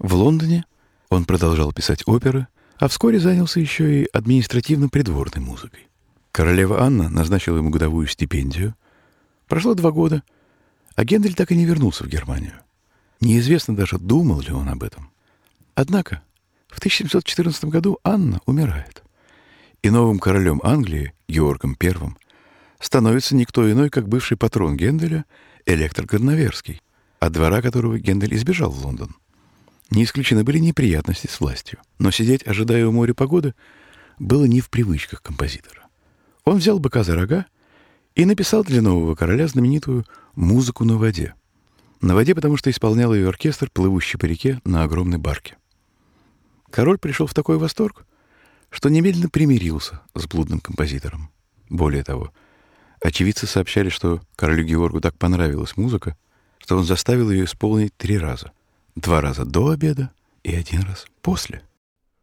В Лондоне он продолжал писать оперы, а вскоре занялся еще и административно-придворной музыкой. Королева Анна назначила ему годовую стипендию. Прошло 2 года, а Гендель так и не вернулся в Германию. Неизвестно даже, думал ли он об этом. Однако в 1714 году Анна умирает, и новым королем Англии, Георгом I, становится никто иной, как бывший патрон Генделя, Электор Горноверский, от двора которого Гендель избежал в Лондон. Не исключены были неприятности с властью, но сидеть, ожидая у моря погоды, было не в привычках композитора. Он взял быка за рога и написал для нового короля знаменитую «Музыку на воде». На воде, потому что исполнял ее оркестр, плывущий по реке на огромной барке. Король пришел в такой восторг, что немедленно примирился с блудным композитором. Более того, очевидцы сообщали, что королю Георгу так понравилась музыка, что он заставил ее исполнить 3 раза. 2 раза до обеда и 1 раз после.